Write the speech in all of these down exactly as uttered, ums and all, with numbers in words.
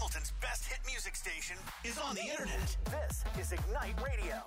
Hamilton's best hit music station is on the internet. This is Ignite Radio.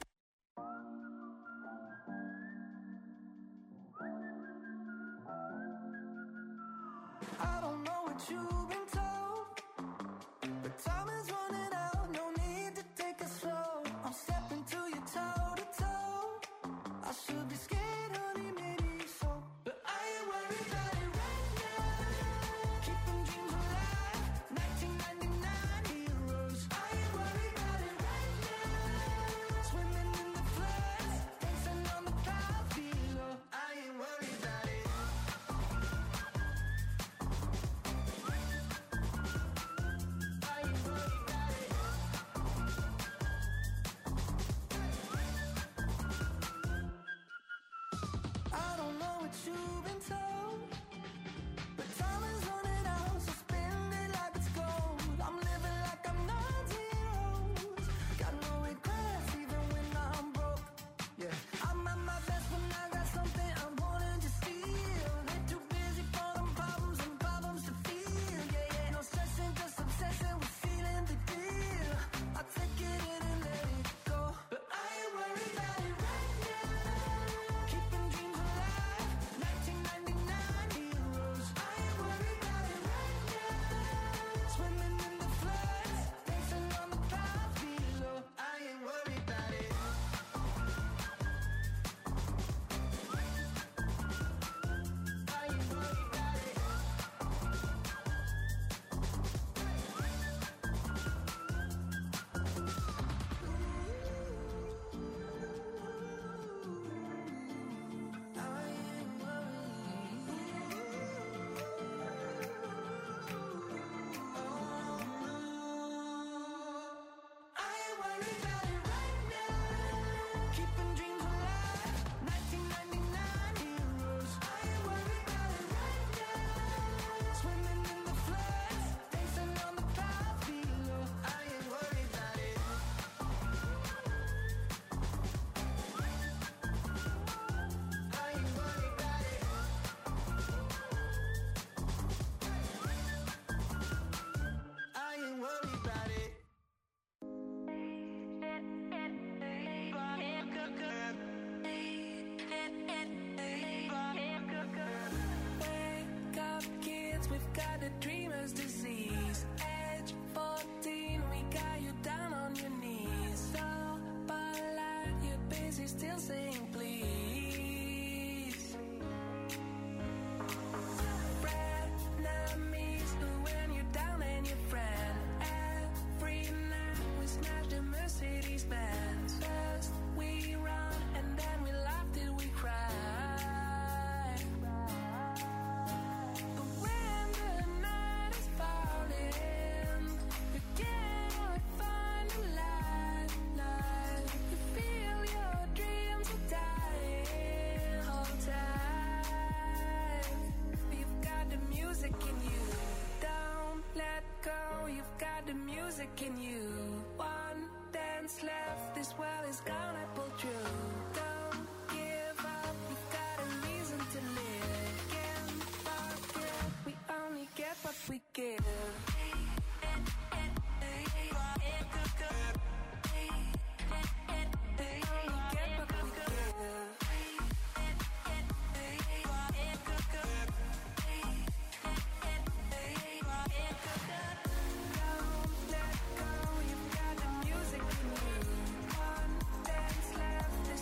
I don't know what you've been told, but time is running out, no need to take it slow. I'm stepping to you toe to toe. I should be scared, honey, maybe so, but I ain't worried about it right now. Keeping dreams alive, nineteen ninety-nine heroes. I ain't worried about it right now. Swimming in the floods, dancing on the clouds below. I ain't worried about it. I don't know what you've been told, but time is running out, so spend it like it's gold. I'm living like I'm not zeros. Got no regrets even when I'm broke. Yeah, I'm at my best when I got something I wanted to steal. They're too busy for them problems and problems to feel. Yeah, yeah, no stressing, just obsessing with feeling the deal. I take it in and let it go, but I ain't worried about it right now. Keeping dreams alive, nineteen ninety-nine heroes. I ain't worried about it right now. Swimming in the floods, dancing on the clouds below. I ain't worried about it. I ain't worried about it. I ain't worried about it right now. Keeping dreams alive, nineteen ninety-nine heroes. I ain't worried about it right now. Swimming in the floods, dancing on the clouds below. I ain't worried about it. I ain't worried about it. I ain't worried about it. Wake up, kids, we've got the dreamer's disease. Age fourteen, we got you down on your knees. So, polite, you're busy still saying please. Frenemies, when you're down and your friend. Every night we smash the Mercedes Benz. First we run and then we laugh till we cry. But when the night is falling, we can't find a light, light. You feel your dreams are dying. Hold tight. You've got the music in you. Don't let go. You've got the music in you. One dance left. This world is gonna pull through. Don't give up. You've got a reason to live. Can't forget. We only get what we give. Don't let go, you've got the music in you. One dance left, this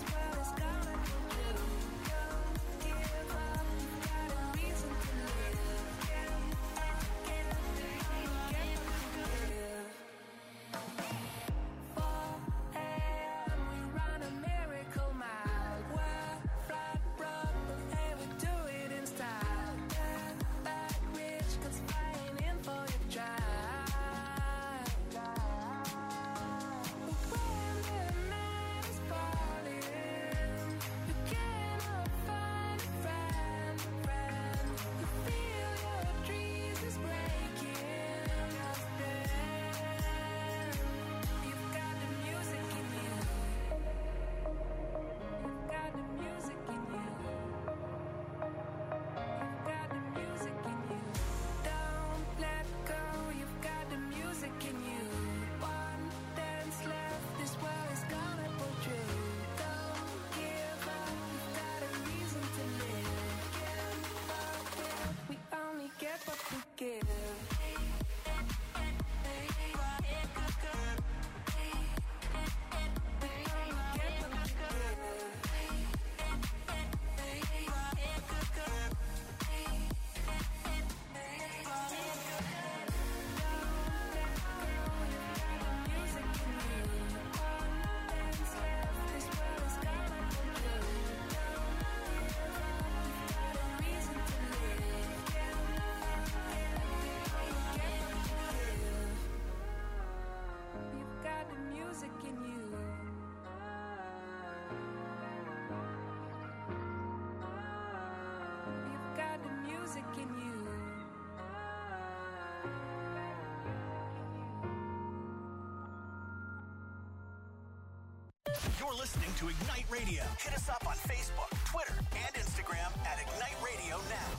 You're listening to Ignite Radio. Hit us up on Facebook, Twitter, and Instagram at Ignite Radio now.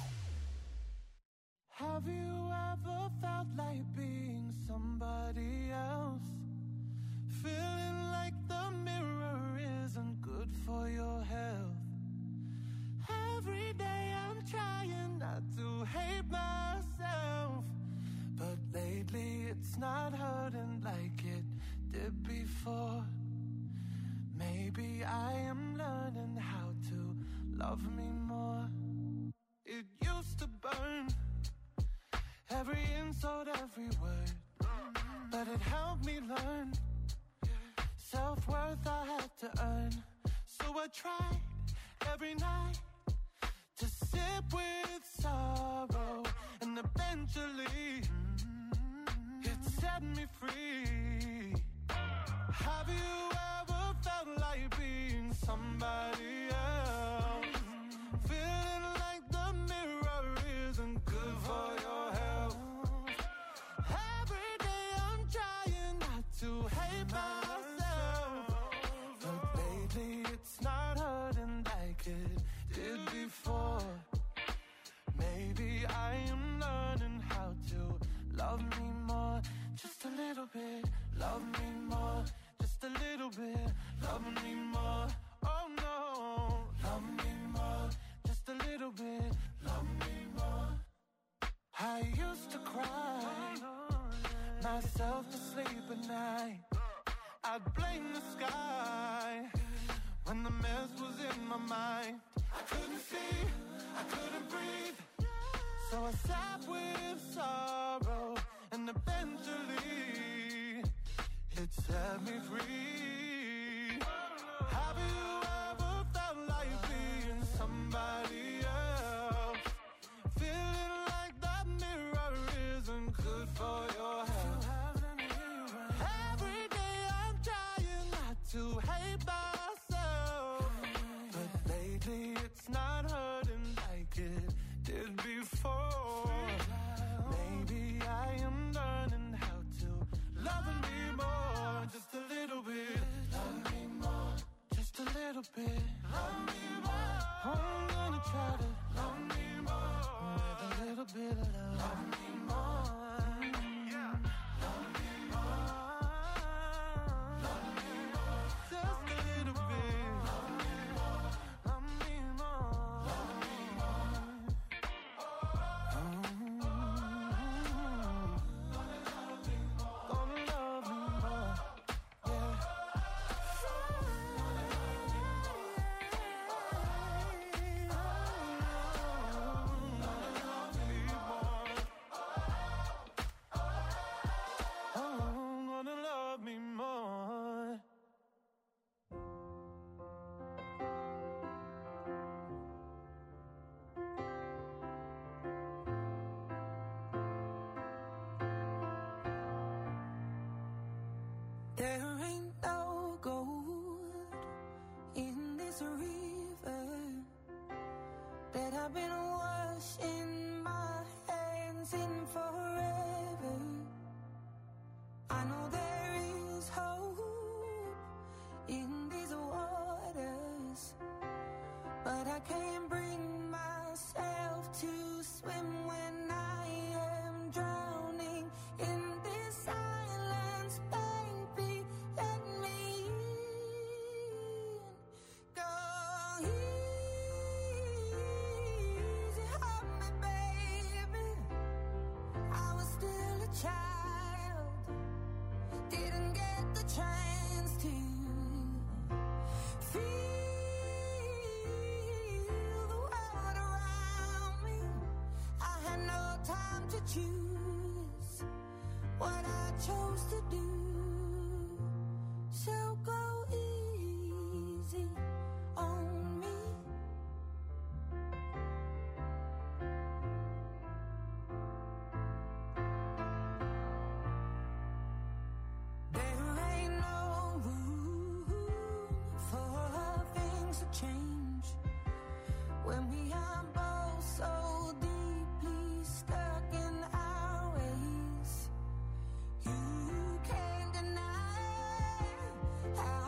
Have you ever felt like being somebody else? Feeling like the mirror isn't good for your health. Every day I'm trying not to hate myself, but lately it's not hurting like it did before. Maybe I am learning how to love me more. It used to burn, every insult, every word, but it helped me learn self-worth I had to earn. So I tried every night to sip with sorrow, and eventually it set me free. Have you ever felt like being somebody else? Feeling like the mirror isn't good for your health. Every day I'm trying not to hate myself, but lately it's not hurting like it did before. Maybe I am learning how to love me more. Just a little bit, love me more. Just a little bit, love me more. Oh no, love me more. Just a little bit, love me more. I used to cry myself to sleep at night. I'd blame the sky when the mess was in my mind. I couldn't see, I couldn't breathe, so I sat with sorrow, and eventually it set me free. Have you ever felt like being somebody else? Feeling like that mirror isn't good for your health. Every day I'm trying not to hate myself, but lately it's not hurting like it did before. Maybe I am learning how to love me more. Just a little bit, love me more. Just a little bit, love me more. I'm gonna try to love me more with a little bit of love. Love me more. Yeah. Love me more. Love me more. Just a little bit. Love me more. Love me more. Love me more. Gonna love me more. Gonna love me more. Yeah. There ain't no gold in this river that I've been washing my hands in forever. I know there is hope in these waters, but I can't bring myself to swim when I am drowning in this silence. Baby, let me in. Go easy on me, baby. I was still a child, didn't get the chance to feel the world around me. I had no time to choose what I chose to do. So go easy on me. There ain't no room for things to change when we are both so deeply stuck in our ways. You can't deny how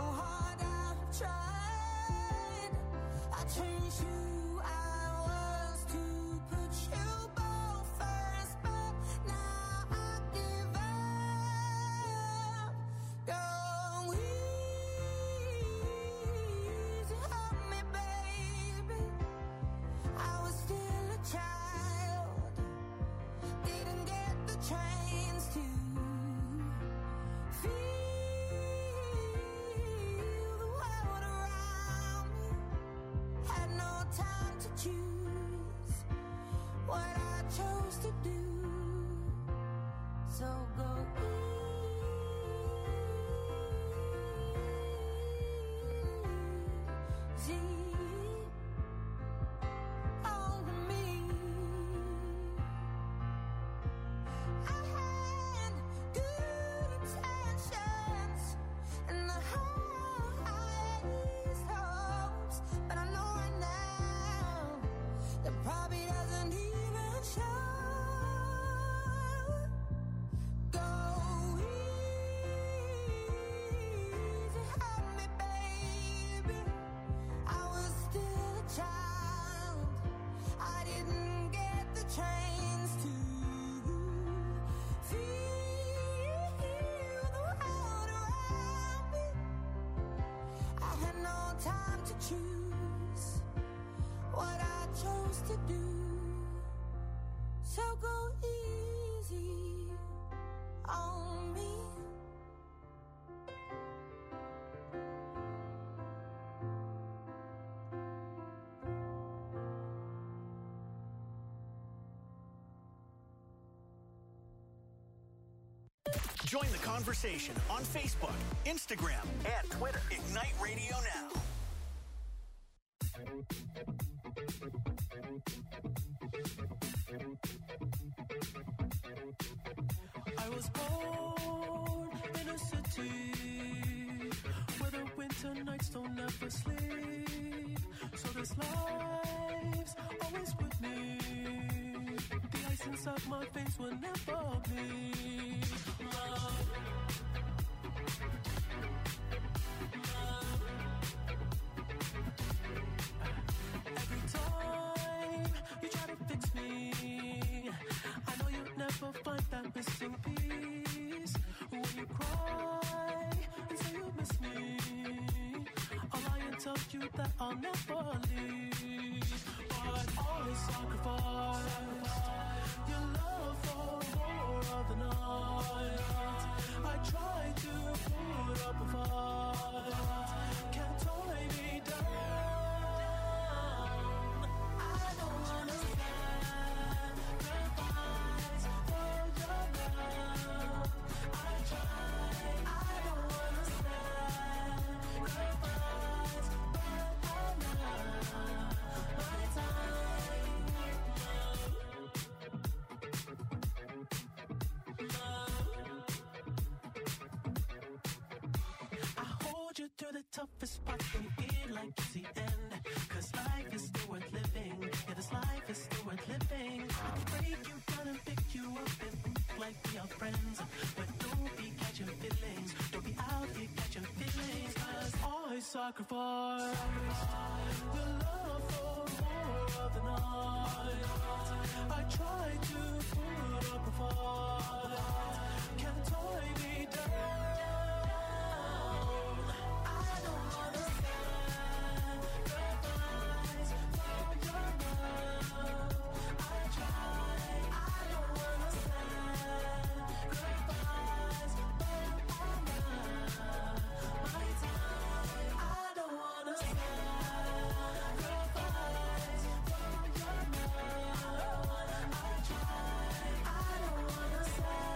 easy on me. I had good intentions and the highest hopes, but I know right now that probably doesn't even show. Go easy on me, baby. I was still a child. I didn't get the chance to feel the world around me. I had no time to choose what I chose to do. So go easy on me. Join the conversation on Facebook, Instagram, and Twitter. Ignite Radio Now. I was born in a city where the winter nights don't ever sleep. So this life's always with me. The ice inside my face will never bleed. Love. Love. Every time you try to fix me, I know you'll never find that missing piece. When you cry and say you miss me, I'll lie and tell you that I'll never leave. But always sacrifice your love for more of the night. I try to put up a fight, can't tie me down. I don't wanna sacrifice for your love. I try, I don't wanna sacrifice, but I'm not my time. I hold you through the toughest parts when you feel like it's the end. Cause life is still worth living. Yeah, this life is still worth living. I can break you down and pick you up and move like we are friends. But don't be catching feelings. Don't be out here catching feelings. Cause I sacrifice your love for more of the night. I try to put up a fight, can't tie me down. I don't wanna sacrifice for your love. I try, I don't wanna sacrifice, but I'm not my time. I don't wanna sacrifice for your love. I try, I don't wanna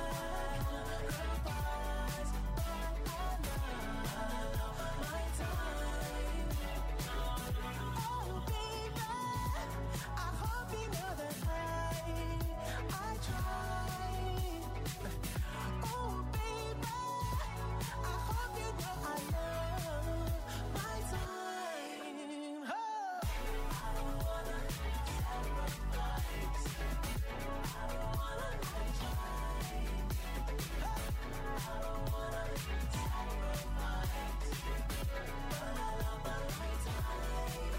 sacrifice, but I'm not my time. Oh baby, I hope you know that I, I try. Oh baby, I hope you know I love my time. Oh. I don't wanna sacrifice. I don't wanna try. I don't wanna sacrifice, but I love my time.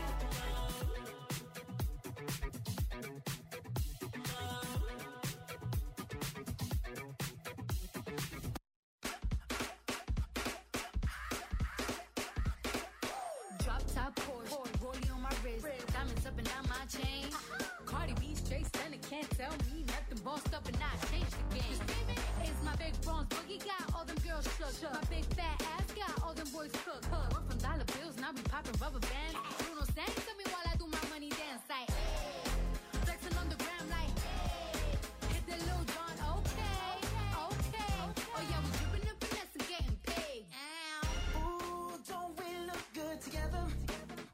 Drop top Porsche, rollie on my wrist, diamonds up and down my chain. Cardi B straight stunning, can't tell me nothing. Bossed up and I changed the game. It's my big bronze boogie, got all them girls shook. My big fat ass got all them boys cooked. We're from dollar bills, now we popping rubber bands. Bruno sang to me while I do my money dance. Like, flexing on the gram like, hit the Lil Jon, okay, okay. Oh yeah, we dripping and finesse and getting paid. Ow. Ooh, don't we look good together?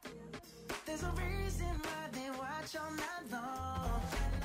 There's a reason why they watch all night long.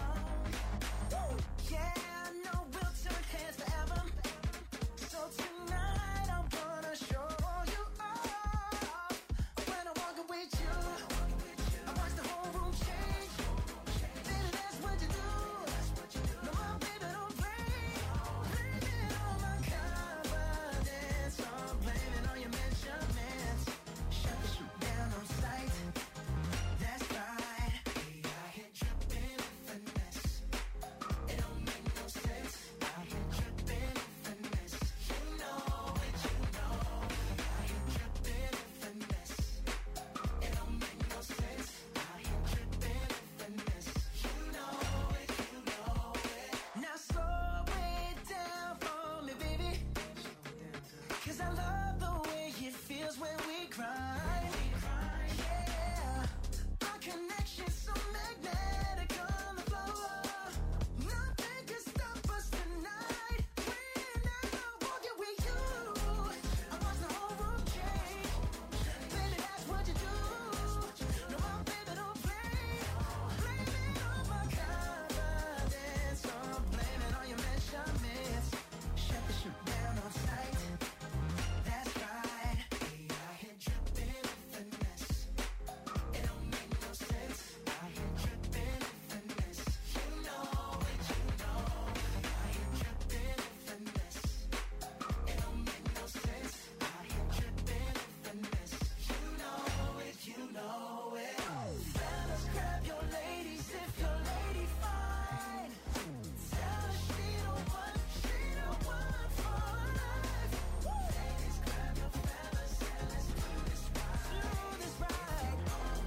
Yeah, I know we'll turn heads forever. So tonight I'm gonna show you off. When I'm walking with you, I watch the whole room change. Baby, that's what you do. No, my baby don't play. Blaming on my confidence. I'm blaming on your measurements. Shut the shoot down on sight. That's right. Hey, I hit dripping finesse. It don't make no sense. I hit dripping finesse. You know it, you know. I hit dripping finesse. It don't make no sense. I hit dripping finesse. You know it, you know it. Now slow it down for me, baby. Cause I love the way it feels when we grind. Yeah, our connection's so magnetic on the floor. Nothing can stop us tonight. When I'm walking with you, I watch the whole room change. Baby, that's what you do. No, my baby don't play. Blaming on my confidence. I'm blaming on your measurements. Shut the shoot down on sight. That's right. Hey, I hit dripping finesse. It don't make no sense. I hit dripping finesse. You know it, you know. I hit dripping finesse. It don't make no sense. I hit dripping finesse. You know it, you know it. Fellas, grab your ladies if your lady fine. Tell her she the one, she the one for life. Ladies, grab your fellas and let's do this right. Do this right.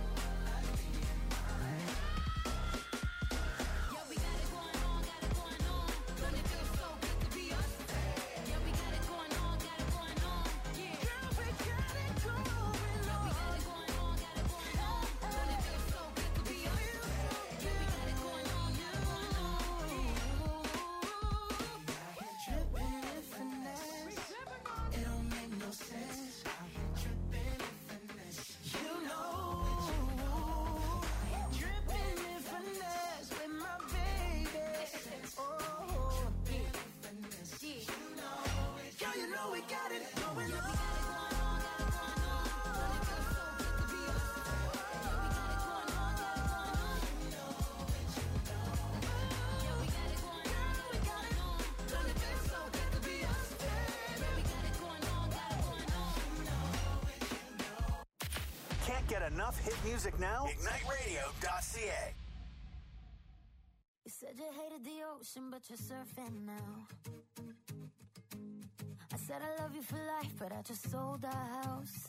Yeah, we got it going on, got it going on. Don't it feel so good to be us? Yeah, we got it going on, got it going on. Yeah, Girl, we got it going yeah, we got on. it going on, got it going on. Don't it feel so good to be us? Yeah, we got it going on, got it going on. I hit dripping finesse. It don't make no sense. I hit dripping finesse. You know. I hit dripping finesse with my baby. Oh, dripping finesse. You know it. Girl, you know we got it going on. Can't get enough hit music now? Ignite radio dot c a. You said you hated the ocean, but you're surfing now. I said I love you for life, but I just sold our house.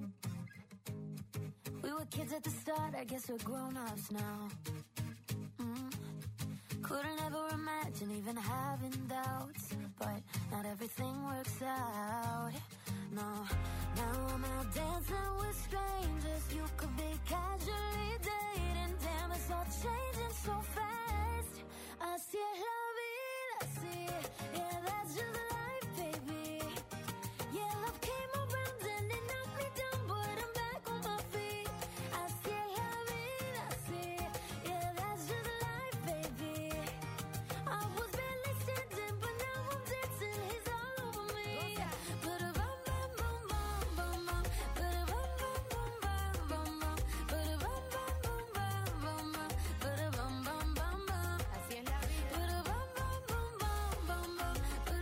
We were kids at the start, I guess we're grown-ups now. Mm. Couldn't ever imagine even having doubts, but not everything works out. No, now I'm out dancing with strangers. You could be casually dating. Damn, it's all changing so fast. I see la vida, see, yeah, that's just life, baby. Yeah, love came around and it knocked me down, but I'm back on my feet. I see la vida, see, yeah, that's just life, baby. I was barely standing, but now I'm dancing. He's all over me. But a bum bum bum bum bum, but a bum bum bum bum bum, but a bum bum bum bum bum, but a bum bum bum bum. I see la vida. But a bum bum bum bum bum, but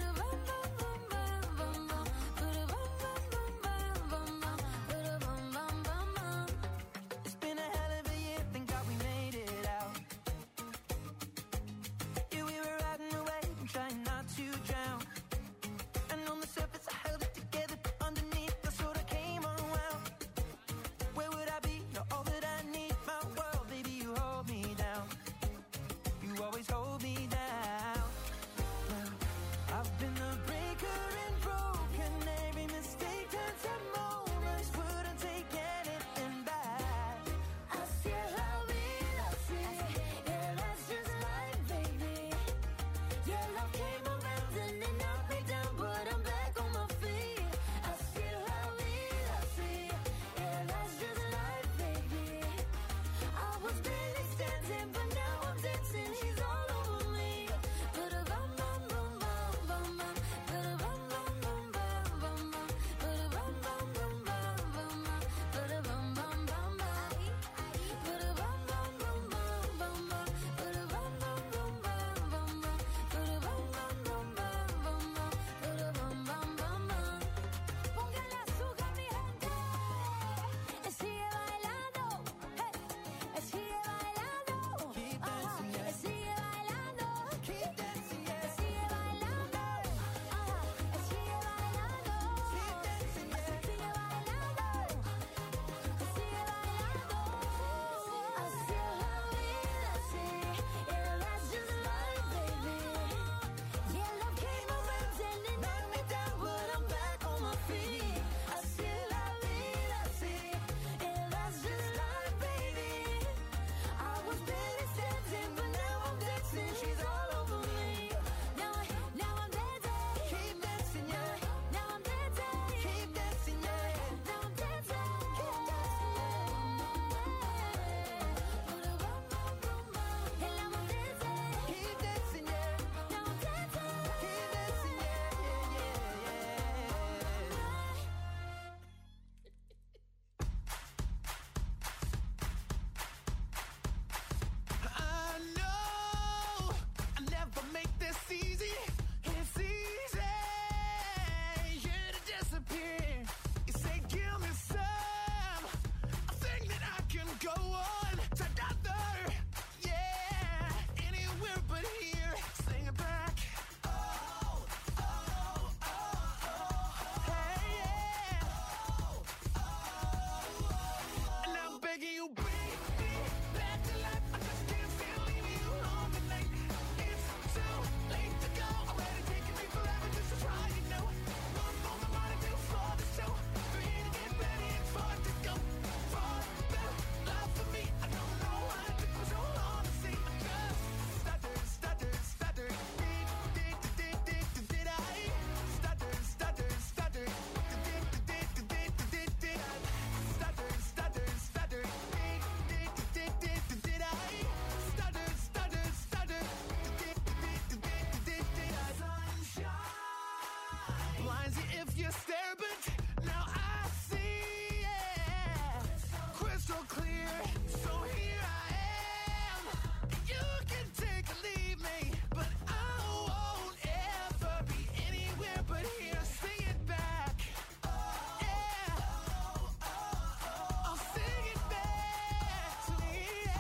blinds you if you stare, but now I see, yeah, crystal clear. So here I am. You can take or leave me, but I won't ever be anywhere but here. Sing it back. Yeah, I'll sing it back to me,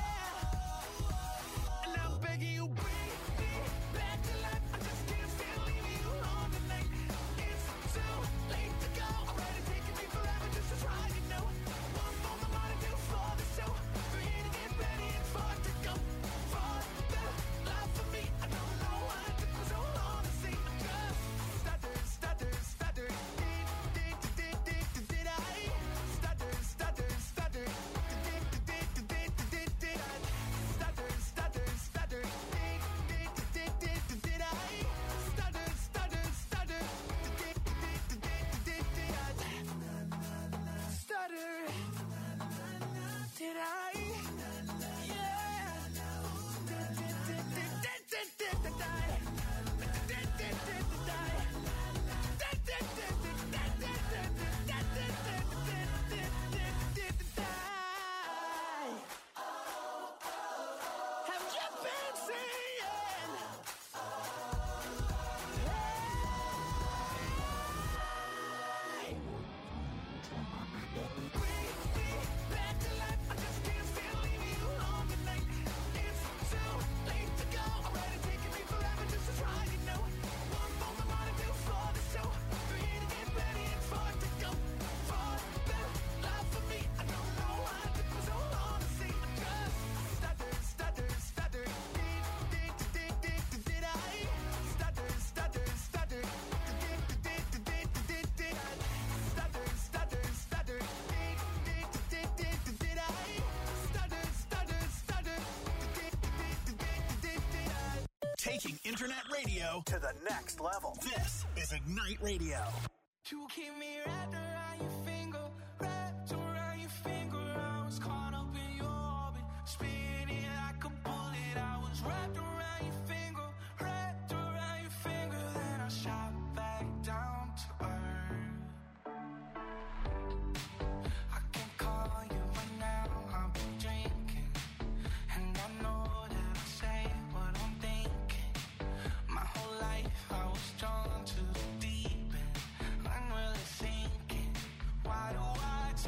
yeah. And I'm begging you, bring me back to life. I just can't stand leaving you alone tonight. It's too late to go. Already taking me forever just to try, you know. One more more to do for the show. For you to get ready and for it to go. For the love for me, I don't know why it took me so long to see. Just stutter, stutter, stutter. Did, did, did, did, did, did I? Stutter, stutter, stutter. Did, did, did, did, did, did I? Stutter, stutter, stutter. Did, did, did, did, did, did I? Stutter, stutter, stutter. Did, did, did, did, did I? Stutter. Did I? Yeah. Did, did, did, did, did, did, did, did I? Did, did, did, did I? Did, did, did, did, did, did, did, did, did, did, did, did, did I? Have you been seeing? Bring me back to life. I just can't stand leaving you alone tonight. It's too late to go. Already taking me forever just to try, you know. One moment more to do for the show. For you to get ready and for it to go. For the love for me, I don't know why it took me so long to see. Just stutter, stutter, stutter. Did, did, did, did, did, did I? Stutter, stutter, stutter. Did, did, did, did, did, did I? Stutter, stutter, stutter. Did, did, did, did, did, did I? Stutter, stutter, stutter. Did, did, did, did, did I? Taking internet radio to the next level. This is Ignite Radio. You keep me wrapped around your finger, wrapped around your finger. I was caught up in your orbit, spinning like a bullet. I was wrapped around your finger, wrapped around your finger. Then I shot back down to earth. I can call you right now, I've been drinking, and I know that I say what I'm thinking. My whole life I was drawn to the deep end. I'm really thinking, why do I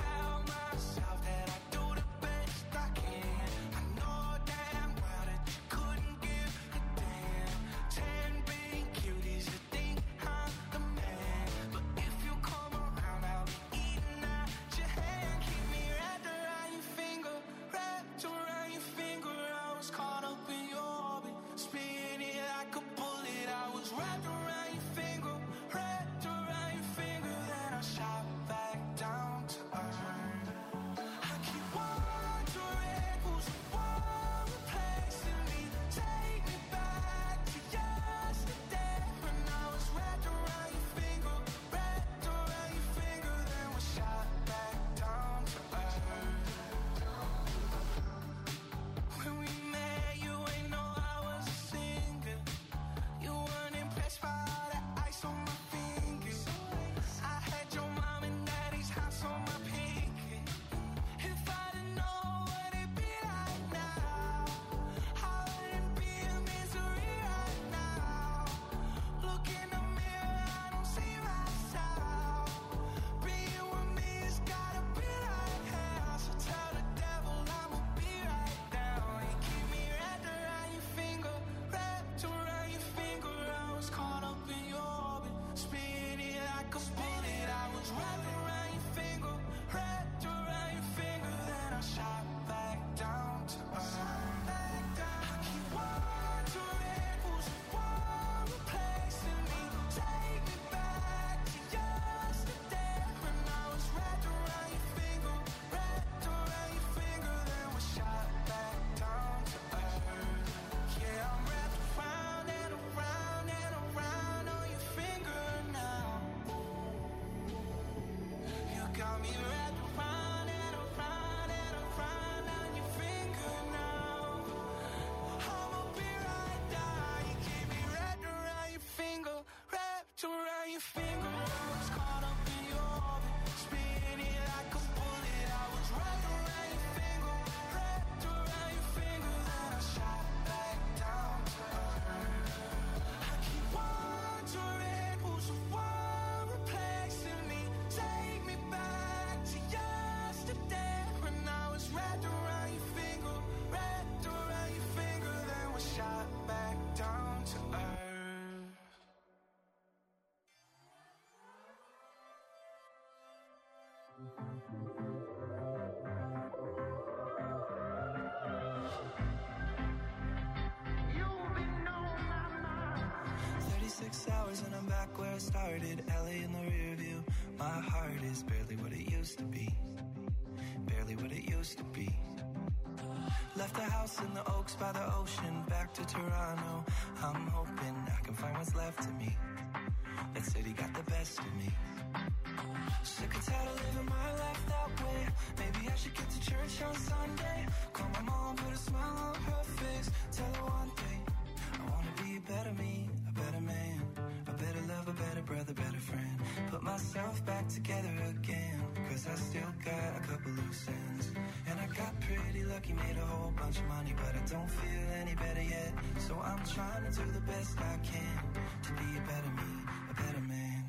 thirty-six hours and I'm back where I started. L A in the rear view. My heart is barely what it used to be. Barely what it used to be. Left the house in the Oaks by the ocean. Back to Toronto. I'm hoping I can find what's left of me. That city got the best of me. Sick and tired of living my life that way. Maybe I should get to church on Sunday. Call my mom, put a smile on her face. Tell her one thing, I wanna be a better me, a better man, a better lover, better brother, better friend. Put myself back together again, cause I still got a couple loose ends. And I got pretty lucky, made a whole bunch of money, but I don't feel any better yet. So I'm trying to do the best I can to be a better me, a better man.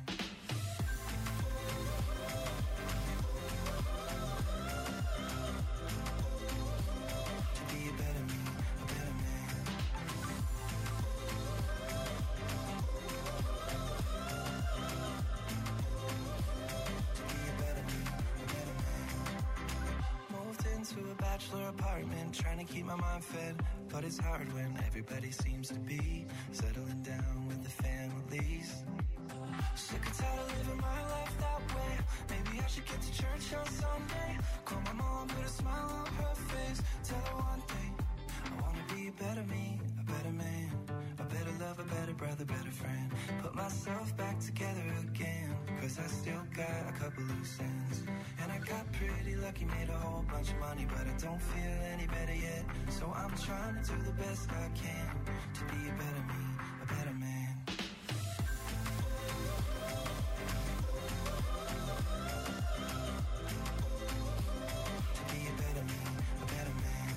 Apartment, trying to keep my mind fed, but it's hard when everybody seems to be settling down with the families. Sick and tired of living my life that way. Maybe I should get to church on Sunday. Call my mom, put a smile on her face. Tell her one thing, I wanna be a better me, a better man, a better lover, better brother, better friend. Put myself back together again, cause I still got a couple loose ends. And I got pretty lucky, made a whole bunch of money, but I don't feel any better yet. So I'm trying to do the best I can to be a better me, a better man. To be a better me, a better man.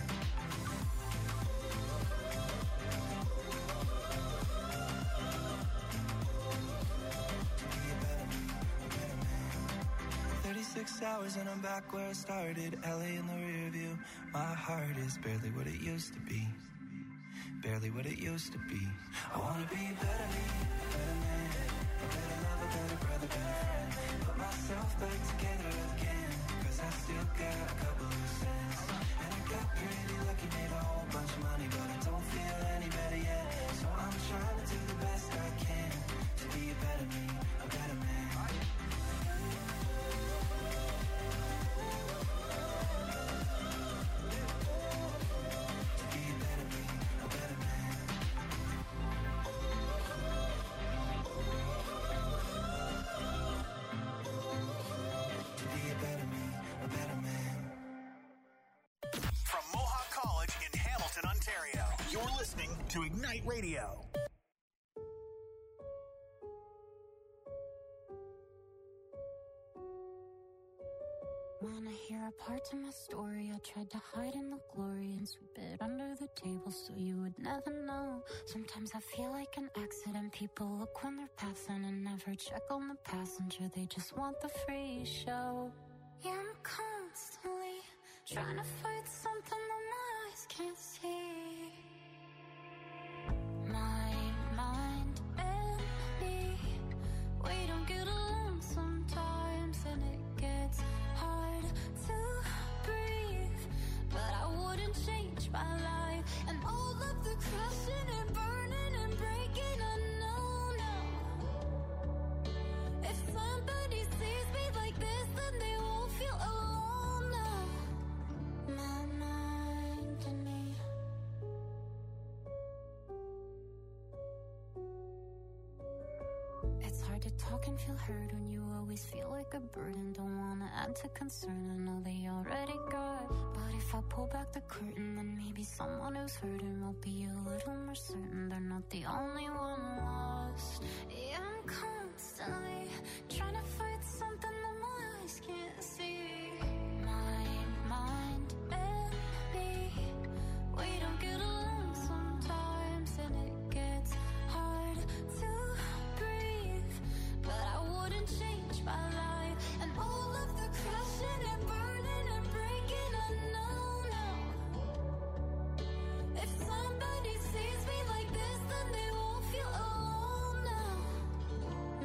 To be a better me, a better man. thirty-six hours and I'm back where I started. L A in the rear view. My heart is barely what it used to be. Barely what it used to be. I wanna be a better me, a better man, a better lover, better brother, better friend. Put myself back together again, cause I still got a couple loose ends. And I got pretty lucky, made a whole bunch of money, but I don't feel any better yet. So I'm trying to do the best I can to be a better me, a better man. To Ignite Radio. Wanna hear a part of my story? I tried to hide in the glory and sweep it under the table so you would never know. Sometimes I feel like an accident. People look when they're passing and never check on the passenger. They just want the free show. Yeah, I'm constantly trying to fight something that my eyes can't see. My mind and me, we don't get along sometimes, and it gets hard to breathe. But I wouldn't change my life, and all of the crashing and burning and breaking, I know now. If somebody sees me like this, then they won't feel alone now. My mind and me. It's hard to talk and feel heard when you always feel like a burden. Don't wanna add to concern, I know they already got. But if I pull back the curtain, then maybe someone who's hurting will be a little more certain they're not the only one lost. Yeah, I'm constantly trying to fight something that my eyes can't see. My mind and me, we don't get along sometimes, and it gets hard to breathe. But I wouldn't change my life, and all of the crashing and burning and breaking, I know now. If somebody sees me like this, then they won't feel alone now.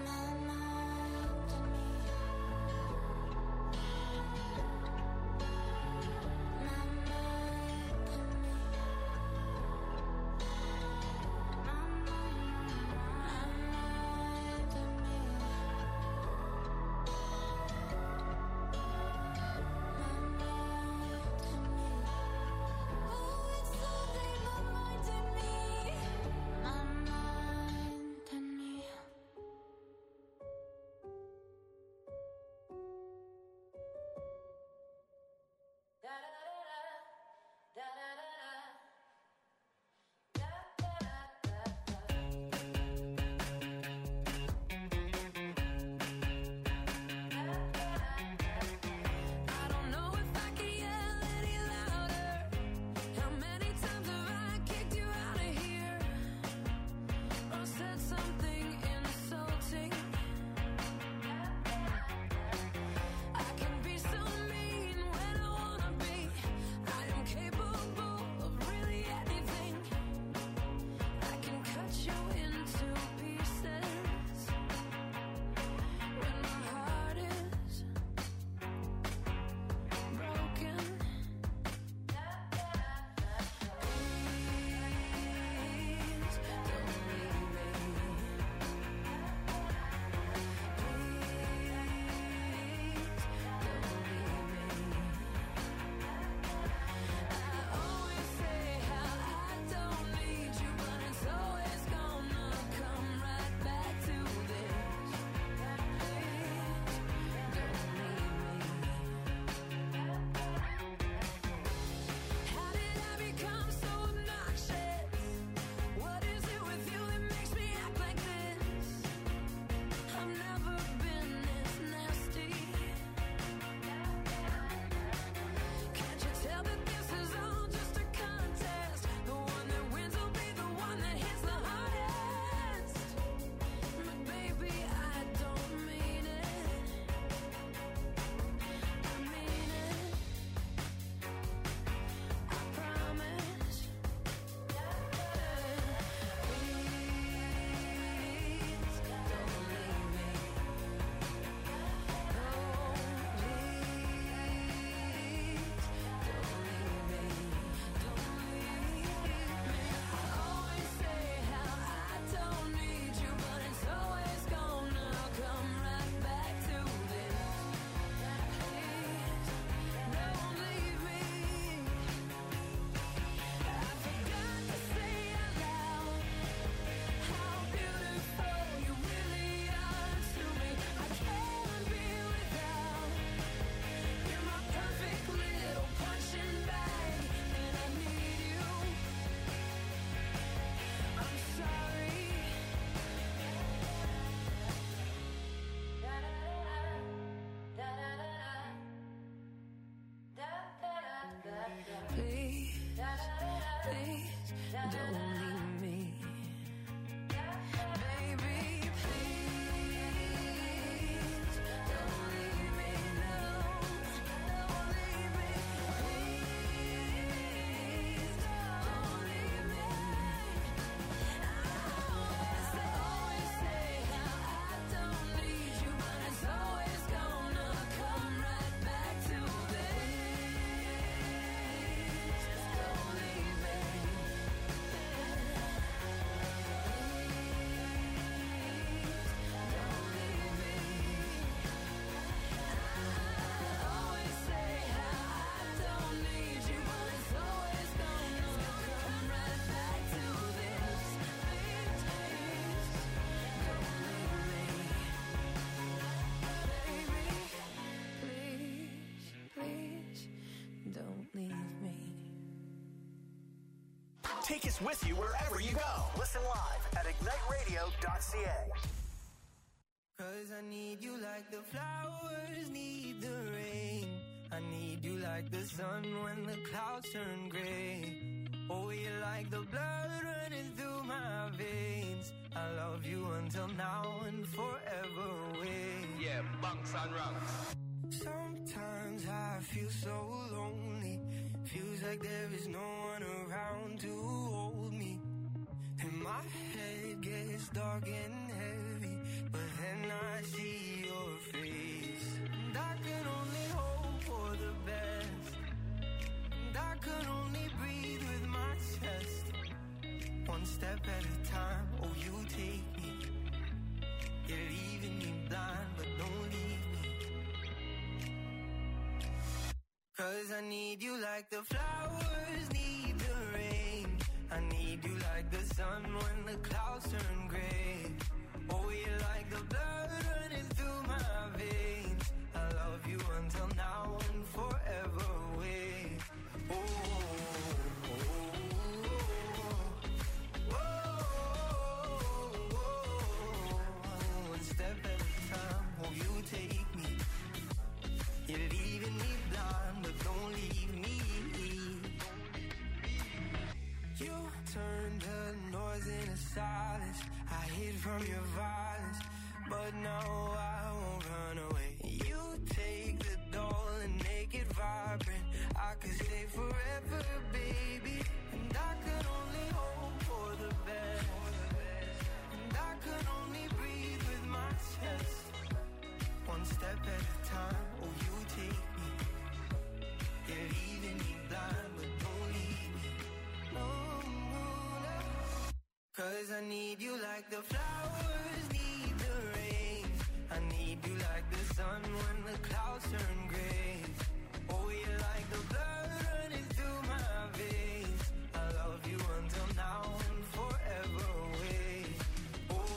Take us with you wherever you go. Listen live at ignite radio dot c a. Cause I need you like the flowers need the rain. I need you like the sun when the clouds turn gray. Oh, you're like the blood running through my veins. I love you until now and forever away. Yeah, bunks and rungs. Sometimes I feel so lonely. Feels like there is no one around to hold me. And my head gets dark and heavy, but then I see your face. And I can only hope for the best. And I can only breathe with my chest. One step at a time, oh you take me. You're leaving me blind, but don't leave me. Cause I need you like the flowers need the rain. I need you like the sun when the clouds turn gray. Oh, you're like the blood running through my veins. I love you until now and forever away. Oh, oh, oh, oh, oh. One step at a time, oh, you take me. You're leaving me blind, but don't leave me. You turned the noise into silence. I hid from your violence, but no, I won't run away. You take the doll and make it vibrant. I could stay forever, baby. And I could only hope for the best. And I could only breathe with my chest. One step at a time, oh you take me. You're leaving me blind, but don't leave me. No, no, no. Cause I need you like the flowers need the rain. I need you like the sun when the clouds turn gray. Oh, you're like the blood running through my veins. I love you until now and forever away. Oh, oh,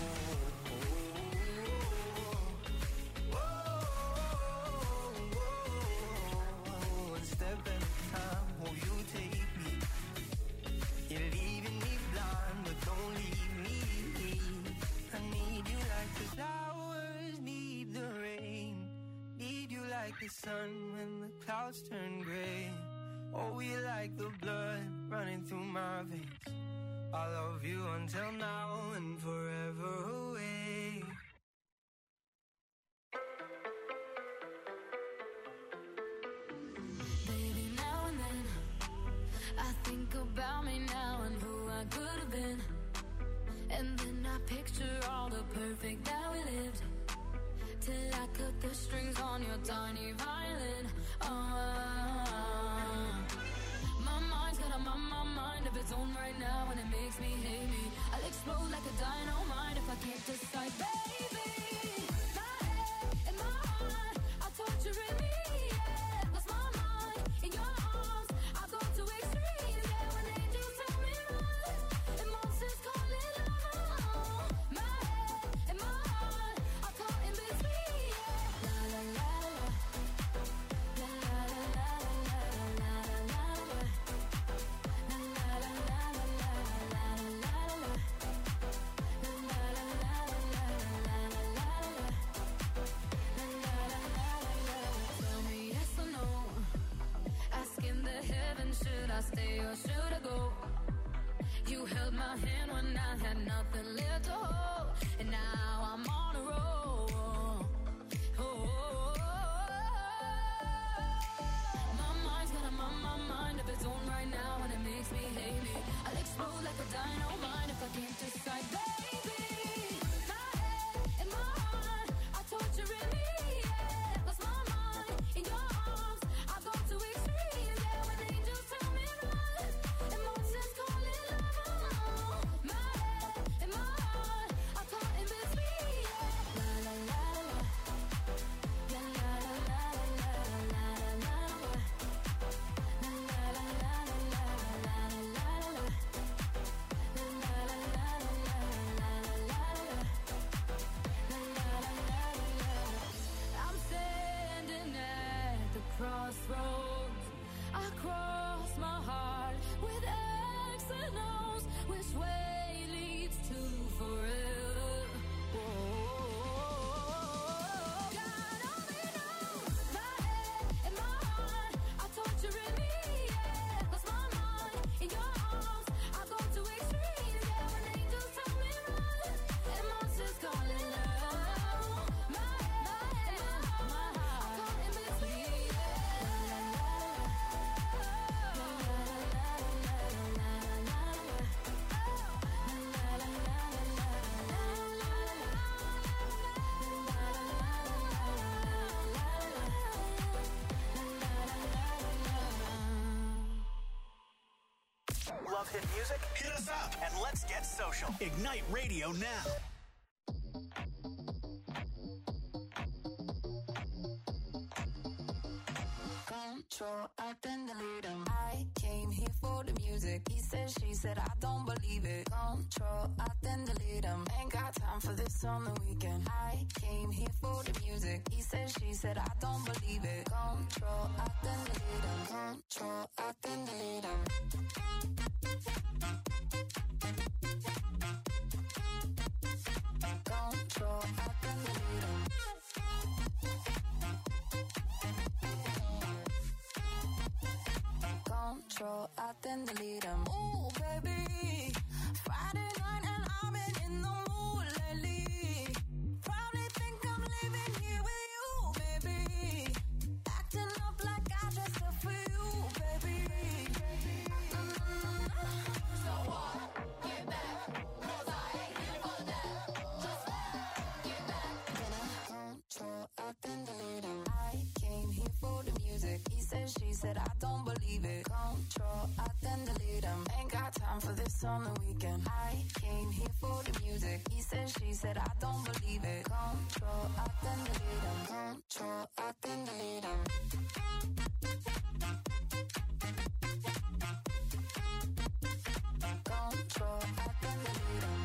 oh, oh, oh, oh. One step at a time, oh, you take me. You're leaving me blind, but don't leave me. I need you like the flowers need the rain. Need you like the sun when the clouds turn gray. Oh, you're like the blood running through my veins. I love you until now and forever away. Baby, now and then I think about me now and who I could have been. And then I picture all the perfect that we lived. Till I cut the strings on your tiny violin. uh, My mind's got a my, my mind of its own right now, and it makes me hate me. I'll explode like a dynamite if I can't decide, baby. My head and my heart are torturing me, yeah. Lost my mind in your arms, I go to extremes, yeah. When angels tell me run, and monsters call it love. My head and my heart are caught in between, yeah. La la la la, la la la la la la la la. Tell me yes or no. Asking the heavens, should I stay or should I go? You held my hand when I had nothing left to hold, and now I'm on a roll. Oh, my mind's got a my, my mind of its own right now, and it makes me hate me. I'll explode like a dynamite if I can't decide, baby. My head and my heart are torturing me, yeah. Lost my mind in your arms, I go to extremes, yeah. When angels tell me run, and monsters call it love. My head and my Love hit music? Hit us up and let's get social. Ignite Radio now. Control, I then delete him. I came here for the music. He said, she said, I don't believe it. Control, I then delete him. Ain't got time for this on the weekend. I came here for the music. He said, she said, I don't believe it. Control, I then delete him. Control, I then delete him. Control, I then delete him. Control, I then delete him. Ooh, baby, Friday night and I've been in the mood lately. Probably think I'm leaving here with you, baby. Acting up like I dressed up for you, baby. Mm-hmm. So what? Get back, 'cause I ain't here for that. Just get back. Then I control, I then delete him. I came here for the music. He said, she said, I don't believe it. Control, I then delete him. Ain't got time for this on the weekend. I came here for the music. He said, she said, I don't believe it. Control, I then delete him. Control, I then delete him. Control, I then delete him.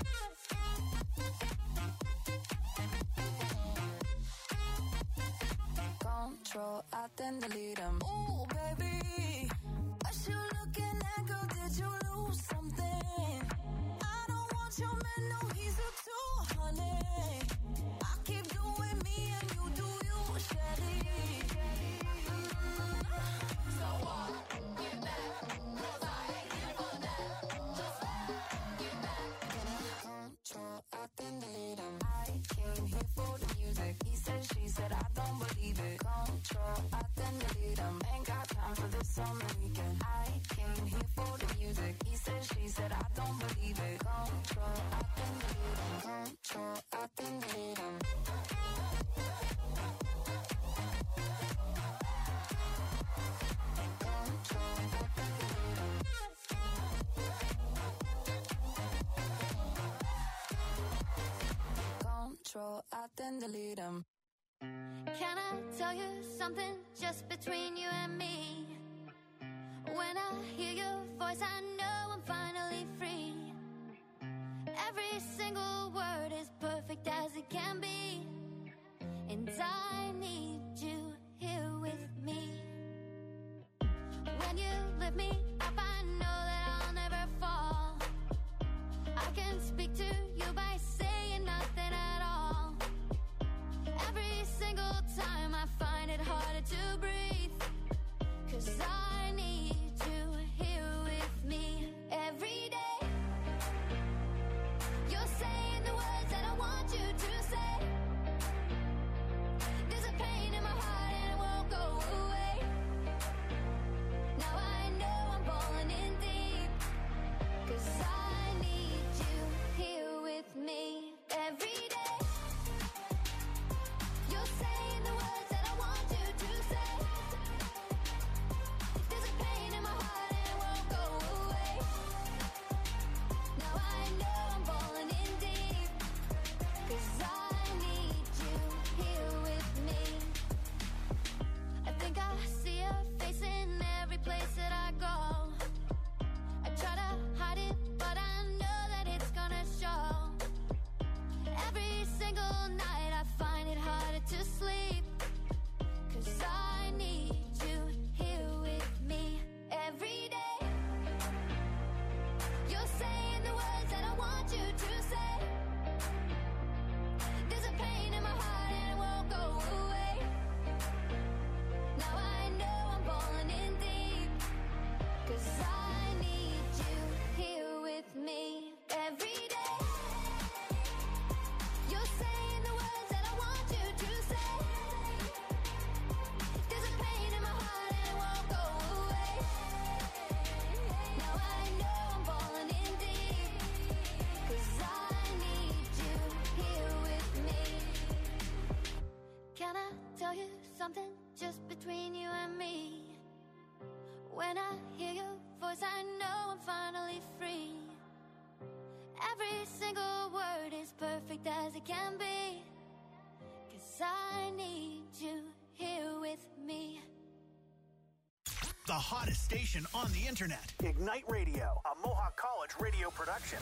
Control, I then delete him. Ooh, baby, what you looking at, girl? Did you lose something? I don't want your man, no, he's a two, honey. I keep doing me and you do you, Shelly. Mm-hmm. So what? Get back, 'cause I ain't here for that. Just get back. Then I control, I then delete him. I came here for the music. He said, she said, I don't believe it. Control, I then delete him. Ain't got time for this on the weekend. I came here for the music. He said, she said, I don't believe it. Control, I then delete him. Control, I then delete him. Control, I then delete him. Control, I then delete him. Can I tell you something just between you and me? When I hear your voice, I know I'm finally free. Every single word is perfect as it can be. And I need you here with me. When you lift me up, I know that I'll never fall. I can speak to you by saying nothing at all. Every single time I find it harder to breathe, 'cause I need you here with me every day. You're saying the words that I want you to say. There's a pain in my heart and it won't go away. Now I know I'm falling in deep, 'cause I need you here with me every day. You're saying the words that I want you to say. There's a pain in my heart and it won't go away. Now I know I'm falling in deep, 'cause I need you here with me. I think I see your face in every place that I go. I try to hide it, but I know that it's gonna show. Every single night I find it harder to sleep, 'cause I need you here with me every day. You're saying the words that I want you to say. There's a pain in my heart and it won't go away. Now I know I'm falling in deep, 'cause I need you here with me every day. You're saying the words that I want you to say. There's a pain in my heart and it won't go away. Now I know I'm falling in deep, 'cause I need you here with me. Can I tell you something just between you and me? When I hear your voice, I know I'm finally free. Every single word is perfect as it can be. 'Cause I need you here with me. The hottest station on the internet. Ignite Radio, a Mohawk College radio production.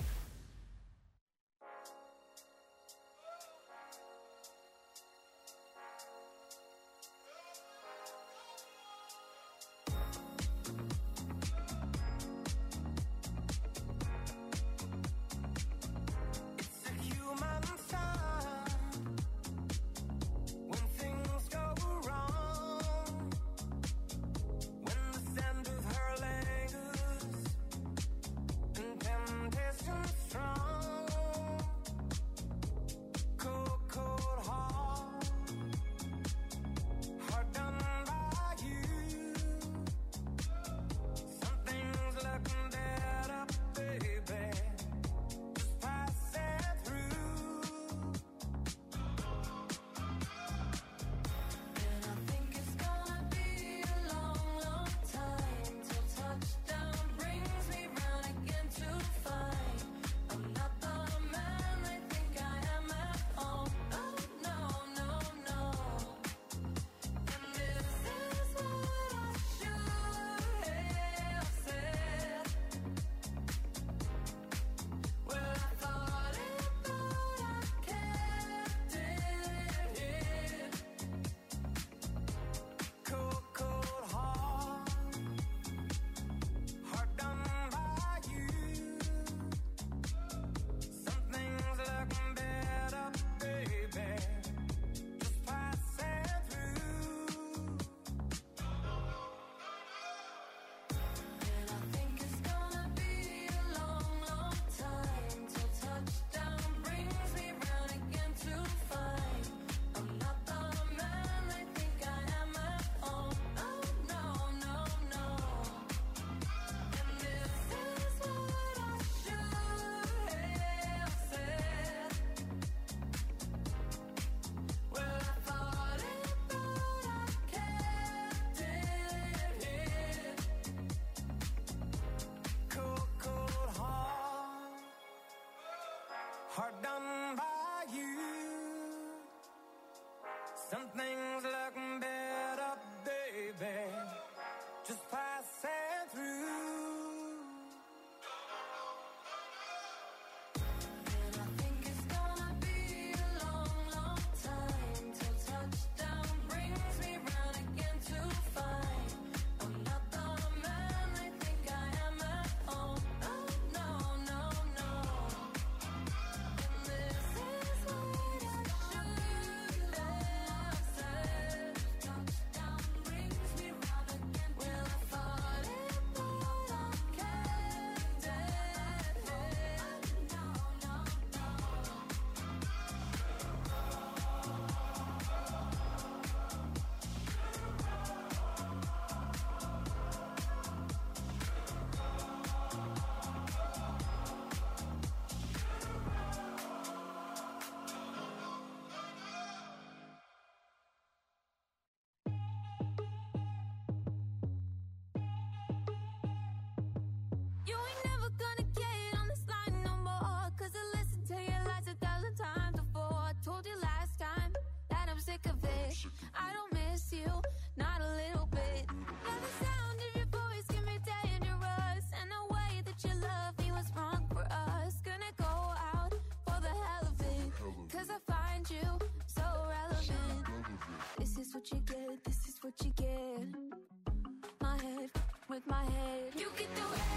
Hard done by you. Some things look better, baby, just passing through. And I think it's gonna be a long, long time till touchdown brings me round again to find I'm not the man they think I am at home. Oh, no, no, no. This is what I should have said. Touchdown brings me round again. Well, I thought it, but I kept it. No, no, no. You ain't never gonna get on this line no more. 'Cause I listened to your lies a thousand times before. I told you last time that I'm sick of it. I don't miss you, not a little bit. Now the sound of your voice can be dangerous. And the way that you love me was wrong for us. Gonna go out for the hell of it. 'Cause I find you so relevant. This is what you get, this is what you get. My head with my head. You can do it.